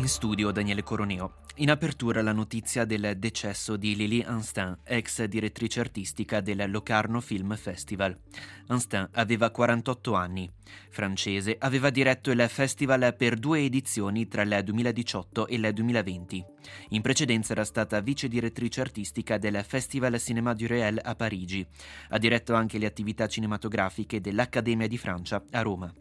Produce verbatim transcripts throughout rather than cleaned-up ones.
studio Daniele Coroneo. In apertura la notizia del decesso di Lili Anstin, ex direttrice artistica del Locarno Film Festival. Anstin aveva quarantotto anni. Francese, aveva diretto il festival per due edizioni tra il duemiladiciotto e il duemilaventi. In precedenza era stata vice direttrice artistica del Festival Cinéma du Réel a Parigi. Ha diretto anche le attività cinematografiche dell'Accademia di Francia a Roma.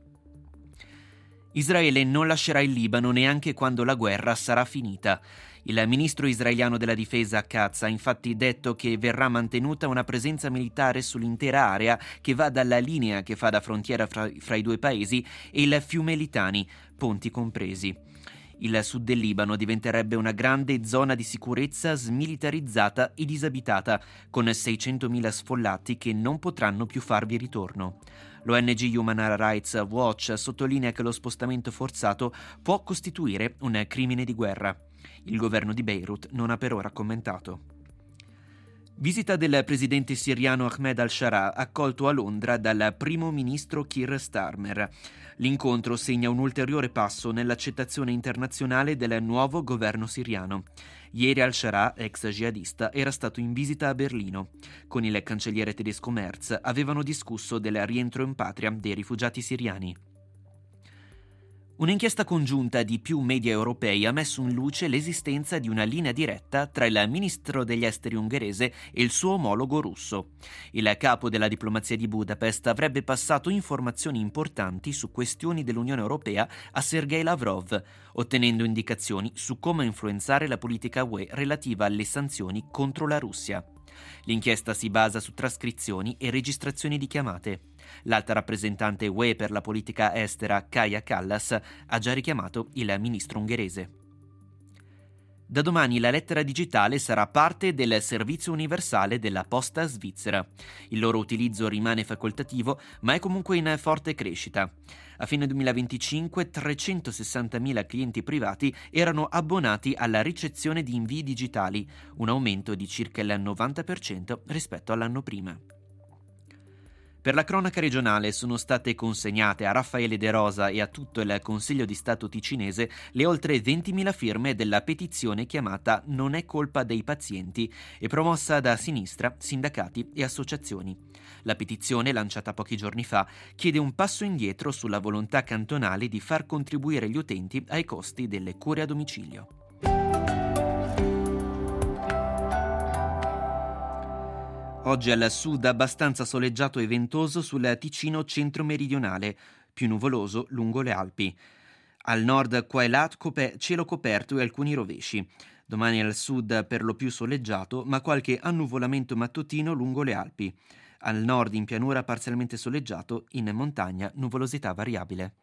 Israele non lascerà il Libano neanche quando la guerra sarà finita. Il ministro israeliano della difesa Katz ha infatti detto che verrà mantenuta una presenza militare sull'intera area che va dalla linea che fa da frontiera fra, fra i due paesi e il fiume Litani, ponti compresi. Il sud del Libano diventerebbe una grande zona di sicurezza smilitarizzata e disabitata, con seicentomila sfollati che non potranno più farvi ritorno. L'O N G Human Rights Watch sottolinea che lo spostamento forzato può costituire un crimine di guerra. Il governo di Beirut non ha per ora commentato. Visita del presidente siriano Ahmed al-Sharaa accolto a Londra dal primo ministro Keir Starmer. L'incontro segna un ulteriore passo nell'accettazione internazionale del nuovo governo siriano. Ieri al-Sharaa, ex jihadista, era stato in visita a Berlino. Con il cancelliere tedesco Merz avevano discusso del rientro in patria dei rifugiati siriani. Un'inchiesta congiunta di più media europei ha messo in luce l'esistenza di una linea diretta tra il ministro degli esteri ungherese e il suo omologo russo. Il capo della diplomazia di Budapest avrebbe passato informazioni importanti su questioni dell'Unione Europea a Sergei Lavrov, ottenendo indicazioni su come influenzare la politica U E relativa alle sanzioni contro la Russia. L'inchiesta si basa su trascrizioni e registrazioni di chiamate. L'alta rappresentante U E per la politica estera, Kaja Kallas, ha già richiamato il ministro ungherese. Da domani la lettera digitale sarà parte del servizio universale della Posta Svizzera. Il loro utilizzo rimane facoltativo, ma è comunque in forte crescita. A fine duemilaventicinque trecentosessantamila clienti privati erano abbonati alla ricezione di invii digitali, un aumento di circa il novanta per cento rispetto all'anno prima. Per la cronaca regionale sono state consegnate a Raffaele De Rosa e a tutto il Consiglio di Stato ticinese le oltre ventimila firme della petizione chiamata Non è colpa dei pazienti e promossa da sinistra, sindacati e associazioni. La petizione, lanciata pochi giorni fa, chiede un passo indietro sulla volontà cantonale di far contribuire gli utenti ai costi delle cure a domicilio. Oggi al sud abbastanza soleggiato e ventoso sul Ticino centro-meridionale, più nuvoloso lungo le Alpi. Al nord qua e là cop- cielo coperto e alcuni rovesci. Domani al sud per lo più soleggiato, ma qualche annuvolamento mattutino lungo le Alpi. Al nord in pianura parzialmente soleggiato, in montagna nuvolosità variabile.